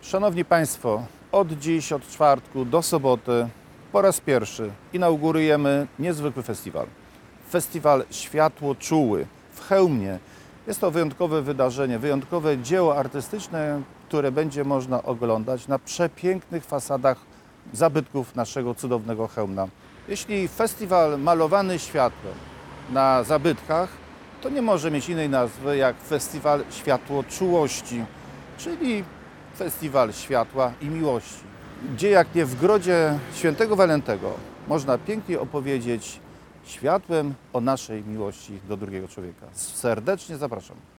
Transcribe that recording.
Szanowni Państwo, od dziś, od czwartku do soboty po raz pierwszy inaugurujemy niezwykły festiwal. Festiwal Światło Czuły w Chełmie. Jest to wyjątkowe wydarzenie, wyjątkowe dzieło artystyczne, które będzie można oglądać na przepięknych fasadach zabytków naszego cudownego Chełmna. Jeśli festiwal malowany światłem na zabytkach, to nie może mieć innej nazwy jak Festiwal Światło Czułości, czyli Festiwal Światła i Miłości, gdzie jak nie w Grodzie Świętego Walentego można pięknie opowiedzieć światłem o naszej miłości do drugiego człowieka. Serdecznie zapraszam.